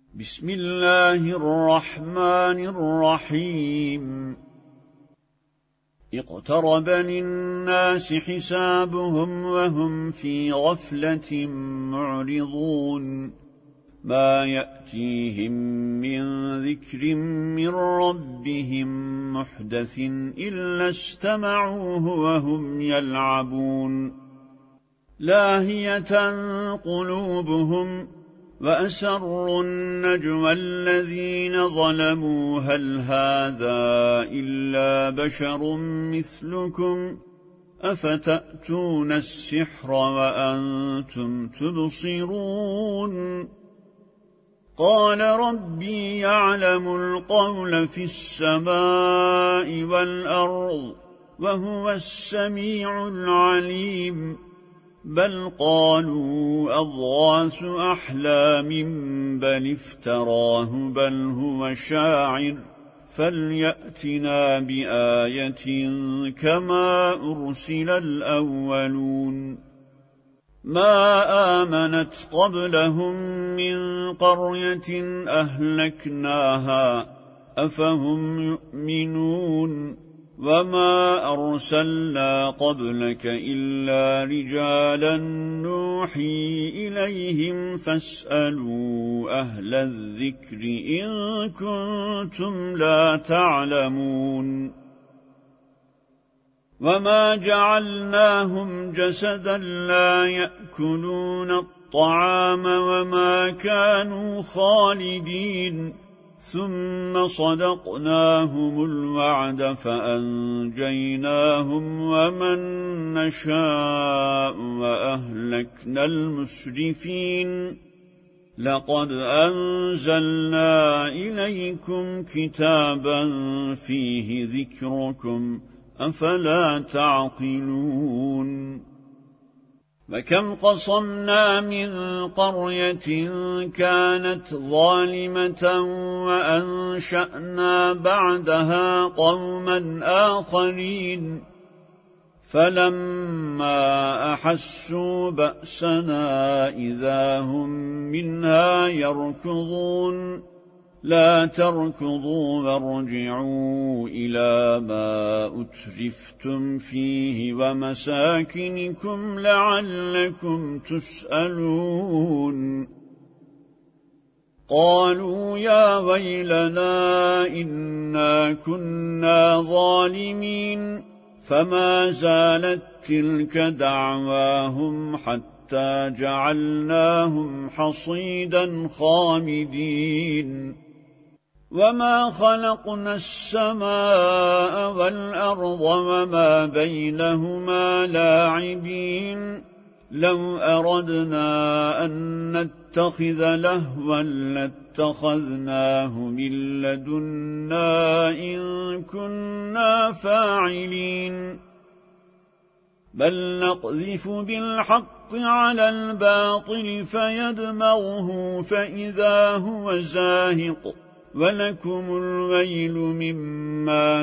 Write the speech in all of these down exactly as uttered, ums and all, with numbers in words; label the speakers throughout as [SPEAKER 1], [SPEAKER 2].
[SPEAKER 1] بسم الله الرحمن الرحيم اقترب للناس حسابهم وهم في غفلة معرضون ما يأتيهم من ذكر من ربهم محدث إلا استمعوه وهم يلعبون لاهية قلوبهم وأسروا النجوى الذين ظلموا هل هذا إلا بشر مثلكم أفتأتون السحر وأنتم تبصرون قال ربي يعلم القول في السماء والأرض وهو السميع العليم بل قالوا أضغاث أحلام بل افتراه بل هو شاعر فليأتنا بآية كما أرسل الأولون ما آمنت قبلهم من قرية أهلكناها أفهم يؤمنون وما أرسلنا قبلك إلا رجالا نوحي إليهم فاسألوا أهل الذكر إن كنتم لا تعلمون وما جعلناهم جسدا لا يأكلون الطعام وما كانوا خالدين ثم صدقناهم الوعد فأنجيناهم ومن نشاء وأهلكنا المسرفين لقد أنزلنا إليكم كتابا فيه ذكركم أفلا تعقلون وكم قصمنا من قرية كانت ظالمة وأنشأنا بعدها قوما آخرين فلما أحسوا بأسنا إذا هم منها يركضون لا تركضوا وارجعوا إلى ما أترفتم فيه ومساكنكم لعلكم تسألون قالوا يا ويلنا إنا كنا ظالمين فما زالت تلك دعواهم حتى جعلناهم حصيدا خامدين وما خلقنا السماء والأرض وما بينهما لاعبين لو أردنا أن نتخذ لهوا لاتخذناه من لدنا إن كنا فاعلين بل نقذف بالحق على الباطل فيدمغه فإذا هو زاهق ولكم الويل مما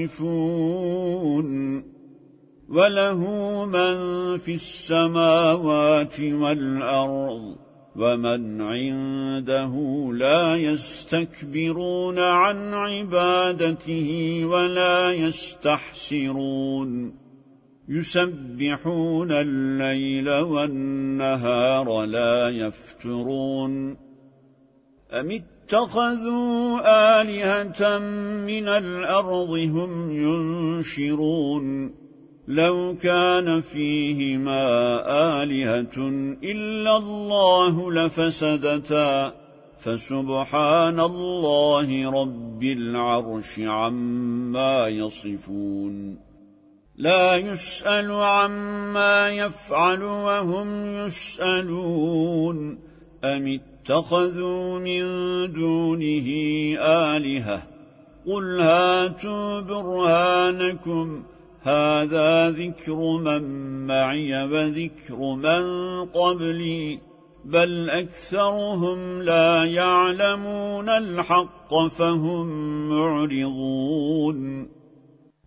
[SPEAKER 1] تصفون وله من في السماوات والأرض ومن عنده لا يستكبرون عن عبادته ولا يستحسرون يسبحون الليل والنهار لا يفترون أم اتخذوا آلهة من الأرض هم ينشرون لو كان فيهما آلهة إلا الله لفسدتا فسبحان الله رب العرش عما يصفون لا يسأل عما يفعل وهم يسألون أم اتخذوا من دونه آلهة قل هاتوا برهانكم هذا ذكر من معي وذكر من قبلي بل أكثرهم لا يعلمون الحق فهم معرضون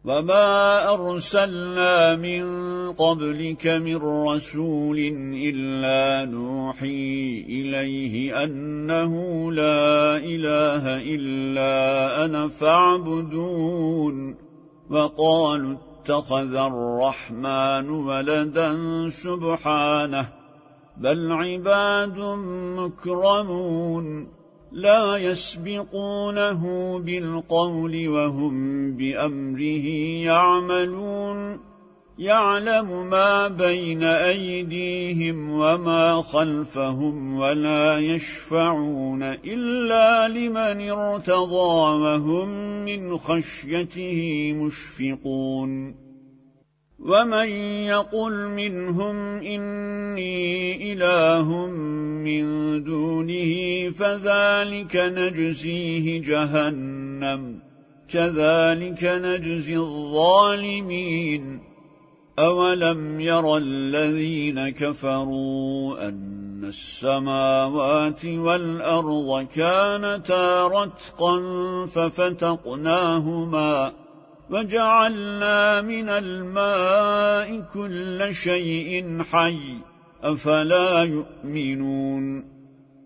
[SPEAKER 1] وما أرسلنا من قبلك من رسول إلا نوحي إليه أنه لا إله إلا أنا فاعبدون وقالوا اتخذ الرحمن ولدا سبحانه بل عباد مكرمون لا يسبقونه بالقول وهم بأمره يعملون يعلم ما بين أيديهم وما خلفهم ولا يشفعون إلا لمن ارتضى وهم من خشيته مشفقون ومن يقل منهم إني إله من دونه فذلك نجزيه جهنم كذلك نجزي الظالمين أولم يرى الذين كفروا أن السماوات والأرض كانتا رتقا ففتقناهما وجعلنا من الماء كل شيء حي أفلا يؤمنون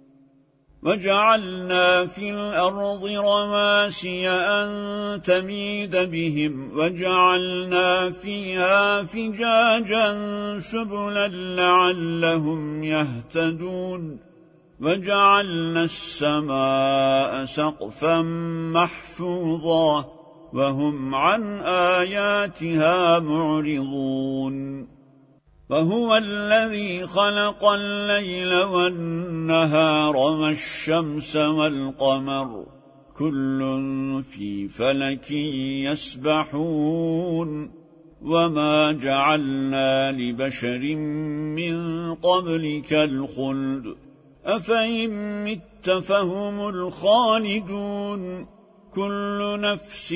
[SPEAKER 1] وجعلنا في الأرض رواسي أن تميد بهم وجعلنا فيها فجاجا سبلا لعلهم يهتدون وجعلنا السماء سقفا محفوظا وهم عن آياتها معرضون وهو الذي خلق الليل والنهار والشمس والقمر كل في فلك يسبحون وما جعلنا لبشر من قبلك الخلد أفإن مت فهم الخالدون كل نفس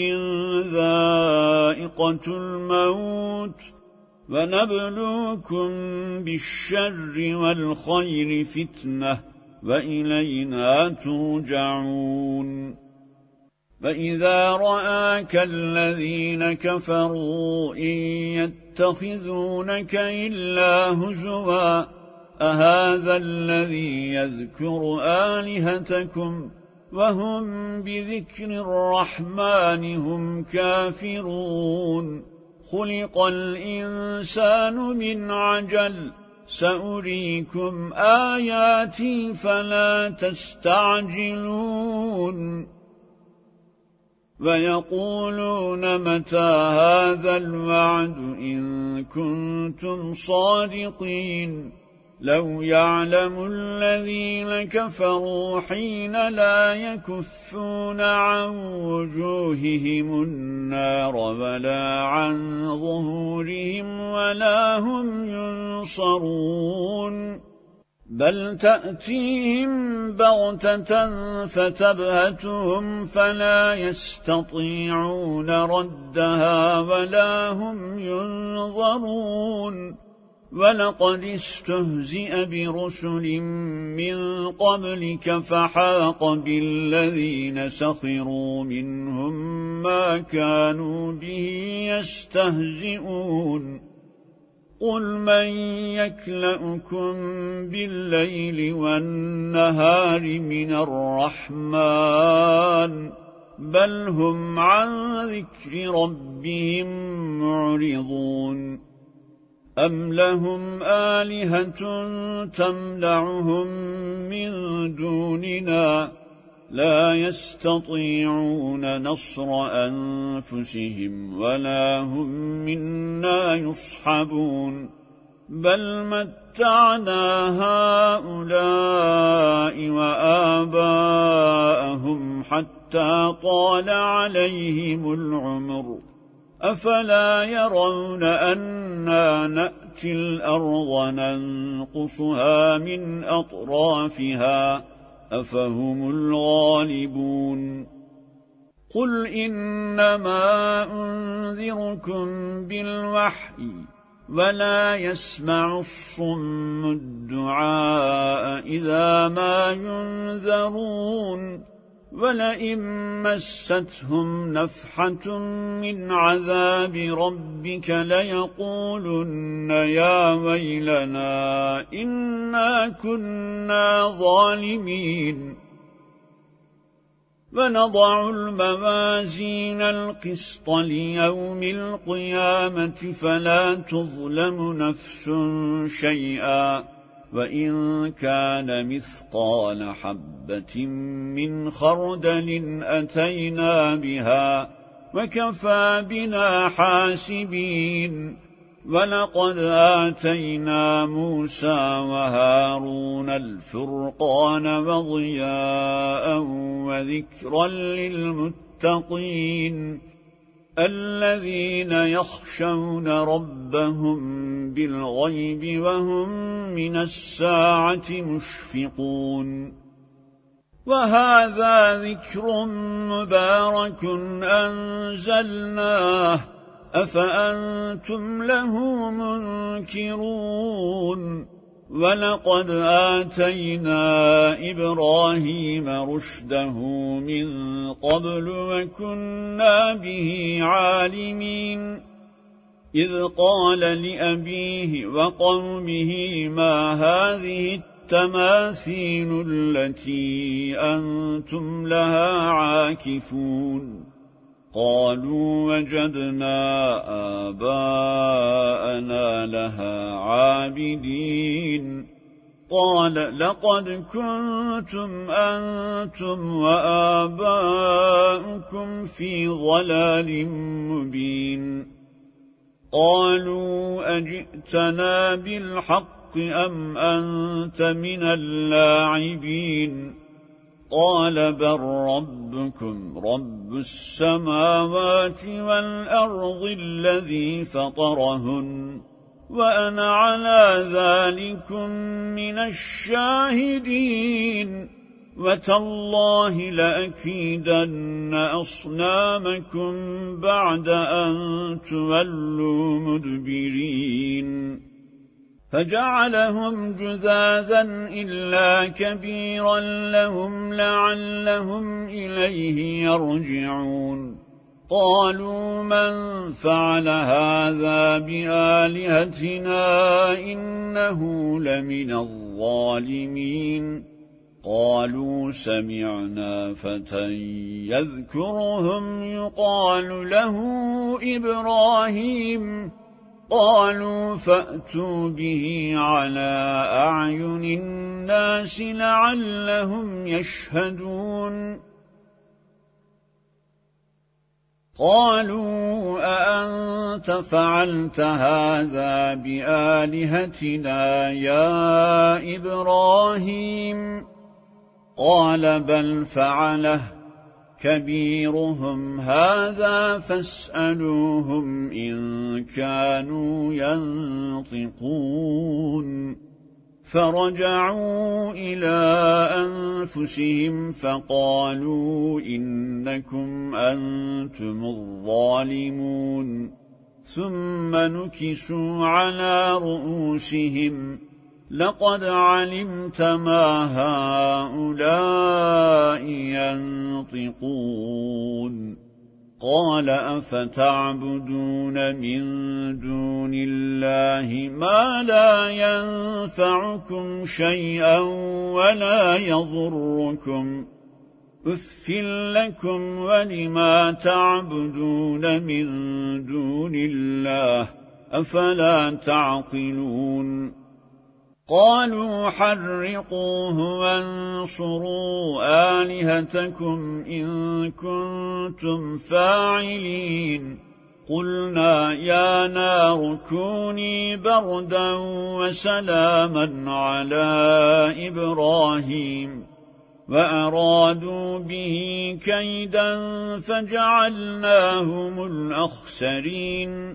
[SPEAKER 1] ذائقة الموت ونبلوكم بالشر والخير فتنة وإلينا ترجعون فإذا رآك الذين كفروا إن يتخذونك إلا هزوا أهذا الذي يذكر آلهتكم وهم بذكر الرحمن هم كافرون خلق الإنسان من عجل سأريكم آياتي فلا تستعجلون ويقولون متى هذا الوعد إن كنتم صادقين لو يعلم الذين كفروا حين لا يكفون عن وجوههم النار ولا عن ظهورهم ولا هم ينصرون بل تأتيهم بغتة فتبهتهم فلا يستطيعون ردها ولا هم ينظرون ولقد استهزئ برسل من قبلك فحاق بالذين سخروا منهم ما كانوا به يستهزئون قل من يكلؤكم بالليل والنهار من الرحمن بل هم عن ذكر ربهم معرضون أم لهم آلهة تمنعهم من دوننا لا يستطيعون نصر أنفسهم ولا هم منا يصحبون بل متعنا هؤلاء وآباءهم حتى طال عليهم العمر أفلا يرون أنا نأتي الأرض ننقصها من أطرافها أفهم الغالبون قل إنما أنذركم بالوحي ولا يسمع الصم الدعاء إذا ما ينذرون ولئن مستهم نفحة من عذاب ربك ليقولن يا ويلنا إنا كنا ظالمين ونضع الموازين القسط ليوم القيامة فلا تظلم نفس شيئا وإن كان مثقال حبة من خردل أتينا بها وكفى بنا حاسبين ولقد آتينا موسى وهارون الفرقان وضياء وذكرا للمتقين الذين يخشون ربهم بالغيب وهم من الساعة مشفقون وهذا ذكر مبارك أنزلناه أفأنتم له منكرون ولقد آتينا إبراهيم رشده من قبل وكنا به عالمين إذ قال لأبيه وقومه ما هذه التماثيل التي أنتم لها عاكفون قالوا وجدنا آباءنا لها عابدين قال لقد كنتم أنتم وآباؤكم في ضلال مبين قالوا أجئتنا بالحق أم أنت من اللاعبين قال بل ربكم رب السماوات والأرض الذي فطرهن وأنا على ذلكم من الشاهدين وتالله لأكيدن أصنامكم بعد أن تولوا مدبرين فجعلهم جذاذا إلا كبيرا لهم لعلهم إليه يرجعون قالوا من فعل هذا بآلهتنا إنه لمن الظالمين قالوا سمعنا فتى يذكرهم يقال له إبراهيم قالوا فأتوا به على أعين الناس لعلهم يشهدون قالوا أأنت فعلت هذا بآلهتنا يا إبراهيم قال بل فعله كبيرهم هذا فاسألوهم إن كانوا ينطقون فرجعوا إلى أنفسهم فقالوا إنكم أنتم الظالمون ثم نكسوا على رؤوسهم لقد علمت ما هؤلاء ينطقون قال أفتعبدون من دون الله ما لا ينفعكم شيئا ولا يضركم أف لكم ولما تعبدون من دون الله أفلا تعقلون قالوا حرقوه وانصروا آلهتكم إن كنتم فاعلين قلنا يا نار كوني بردا وسلاما على إبراهيم وأرادوا به كيدا فجعلناهم الأخسرين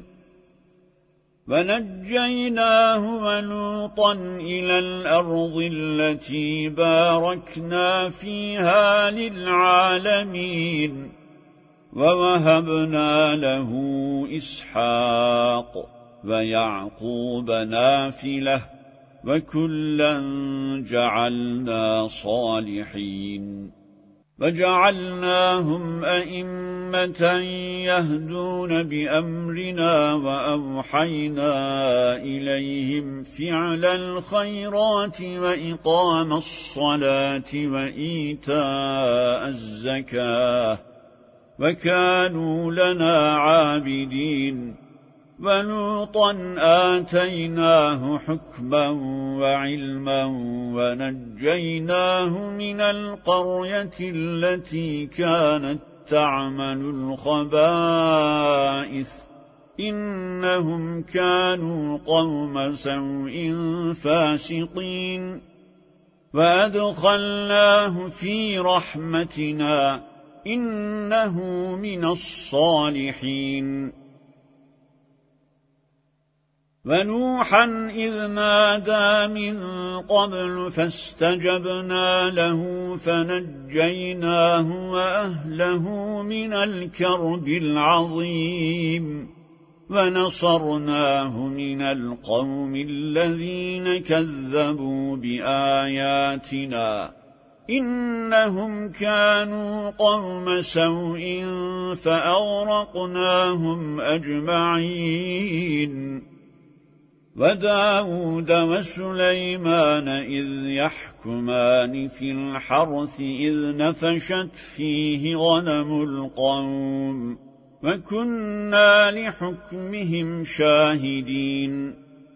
[SPEAKER 1] ونجيناه ولوطا إلى الأرض التي باركنا فيها للعالمين ووهبنا له إسحاق ويعقوب نافلة وكلا جعلنا صالحين وجعلناهم أئمة يهدون بأمرنا وأوحينا إليهم فعل الخيرات وإقام الصلاة وإيتاء الزكاة وكانوا لنا عابدين ولوطا آتيناه حكما وعلما ونجيناه من القرية التي كانت تعمل الخبائث إنهم كانوا قوم سوء فاسقين وأدخلناه في رحمتنا إنه من الصالحين ونوحا إذ نادى من قبل فاستجبنا له فنجيناه وأهله من الكرب العظيم ونصرناه من القوم الذين كذبوا بآياتنا إنهم كانوا قوم سوء فأغرقناهم أجمعين وداود وسليمان إذ يحكمان في الحرث إذ نفشت فيه غنم القوم وكنا لحكمهم شاهدين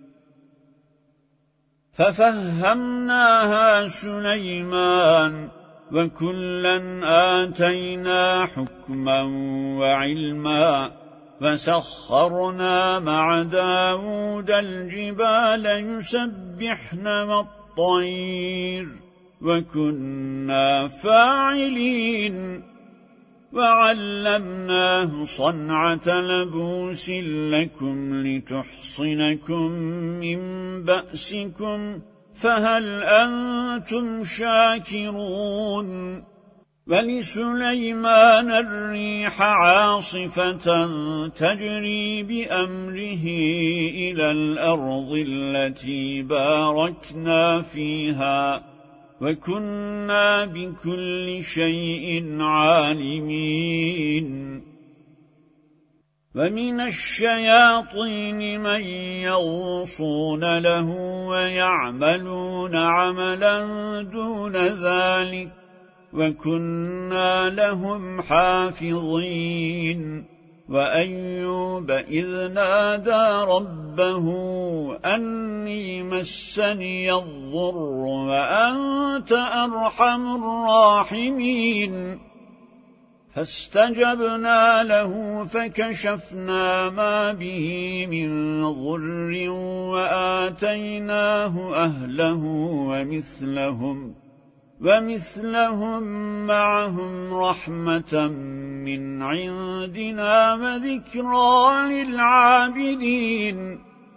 [SPEAKER 1] ففهمناها سليمان وكلا آتينا حكما وعلما فسخرنا مع داود الجبال يسبحن والطير وكنا فاعلين وعلمناه صنعة لبوس لكم لتحصنكم من بأسكم فهل أنتم شاكرون ولسليمان الريح عاصفة تجري بأمره إلى الأرض التي باركنا فيها وكنا بكل شيء عالمين ومن الشياطين من يغوصون له ويعملون عملا دون ذلك وكنا لهم حافظين وأيوب إذ نادى ربه أني مسني الضر وأنت أرحم الراحمين فاستجبنا له فكشفنا ما به من ضر وآتيناه أهله ومثلهم ومثلهم معهم رحمة من عندنا وذكرى للعابدين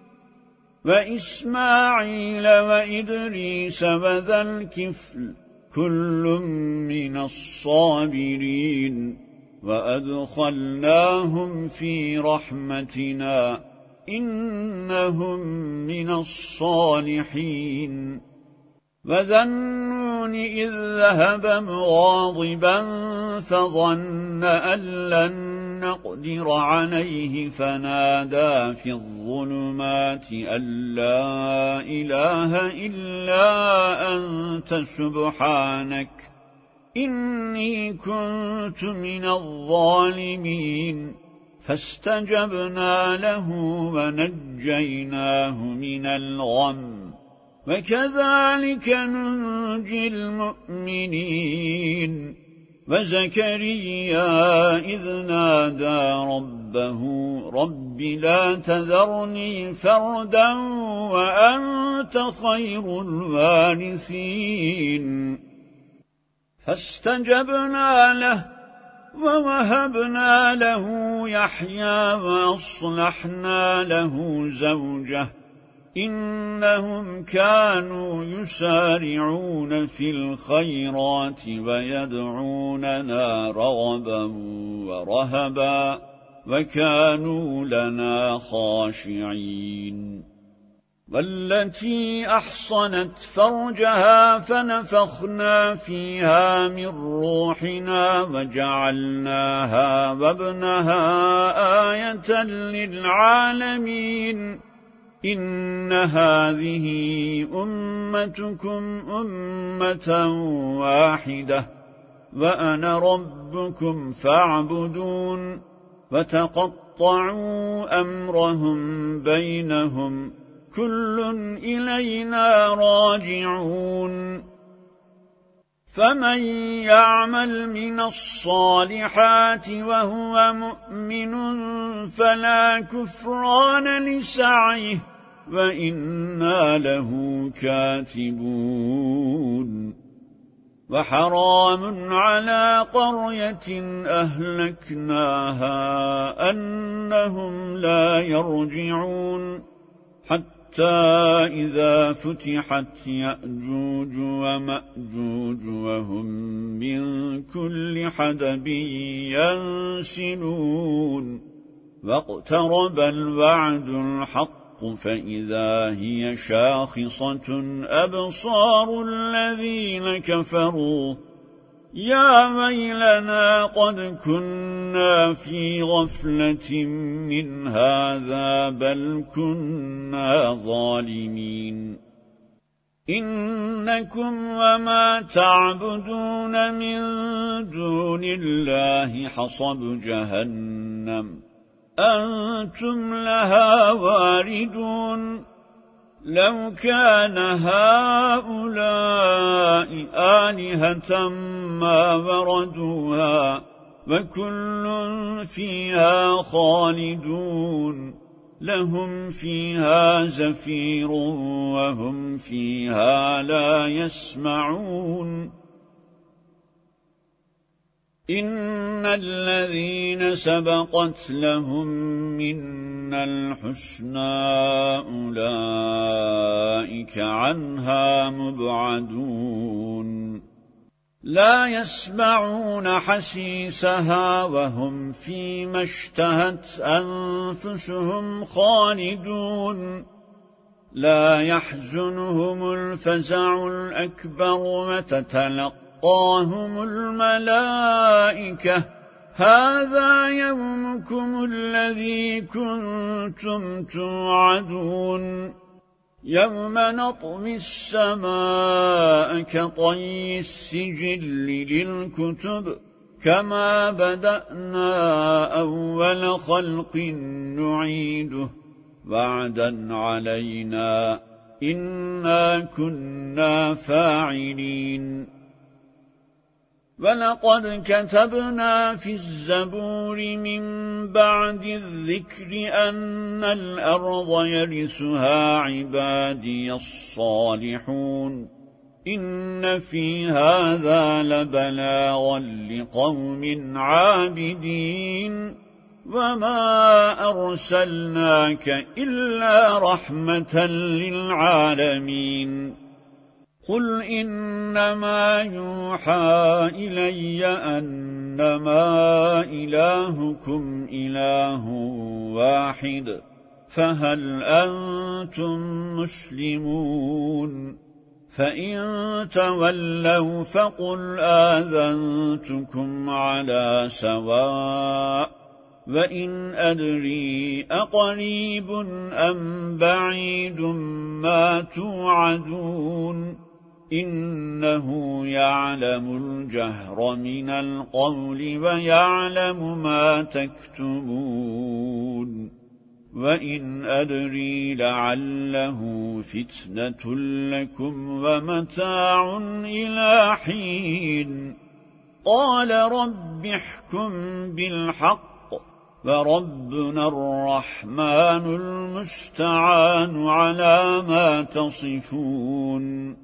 [SPEAKER 1] وإسماعيل وإدريس وذا الكفل كل من الصابرين وأدخلناهم في رحمتنا إنهم من الصالحين وذا النون إذ ذهب مغاضبا فظن أن لن نقدر عليه فنادى في الظلمات أن لا إله إلا أنت سبحانك إني كنت من الظالمين فاستجبنا له ونجيناه من الغم وكذلك ننجي المؤمنين وزكريا إذ نادى ربه رب لا تذرني فردا وأنت خير الوارثين فاستجبنا له ووهبنا له يحيى وأصلحنا له زوجه إنهم كانوا يسارعون في الخيرات ويدعوننا رغبا ورهبا وكانوا لنا خاشعين والتي أحصنت فرجها فنفخنا فيها من روحنا وجعلناها وابنها آية للعالمين إن هذه أمتكم أمة واحدة وأنا ربكم فاعبدون وتقطعوا أمرهم بينهم كل إلينا راجعون فمن يعمل من الصالحات وهو مؤمن فلا كفران لسعيه وإنا له كاتبون وحرام على قرية أهلكناها أنهم لا يرجعون حتى إذا فتحت يأجوج ومأجوج وهم من كل حدب ينسلون واقترب الوعد الحق فإذا هي شاخصة أبصار الذين كفروا يا ويلنا قد كنا في غفلة من هذا بل كنا ظالمين إنكم وما تعبدون من دون الله حصب جهنم أنتم لها واردون لو كان هؤلاء آلهة ما وردوها وكل فيها خالدون لهم فيها زفير وهم فيها لا يسمعون إن الذين سبقت لهم منا الحسنى أولئك عنها مبعدون لا يسمعون حسيسها وهم فيما اشتهت أنفسهم خالدون لا يحزنهم الفزع الأكبر وتتلقى وتلقاهم الملائكة هذا يومكم الذي كنتم توعدون يوم نطوي السماء كطي السجل للكتب كما بدأنا أول خلق نعيده وعدا علينا إنا كنا فاعلين ولقد كتبنا في الزبور من بعد الذكر أن الأرض يرثها عبادي الصالحون إن في هذا لبلاغا لقوم عابدين وما أرسلناك إلا رحمة للعالمين قل إنما يوحى إلي أنما إلهكم إله واحد فهل أنتم مسلمون فإن تولوا فقل آذنتكم على سواء وإن أدري أقريب أم بعيد ما توعدون إنه يعلم الجهر من القول ويعلم ما تكتمون وإن أدري لعله فتنة لكم ومتاع إلى حين قال رب احكم بالحق وربنا الرحمن المستعان على ما تصفون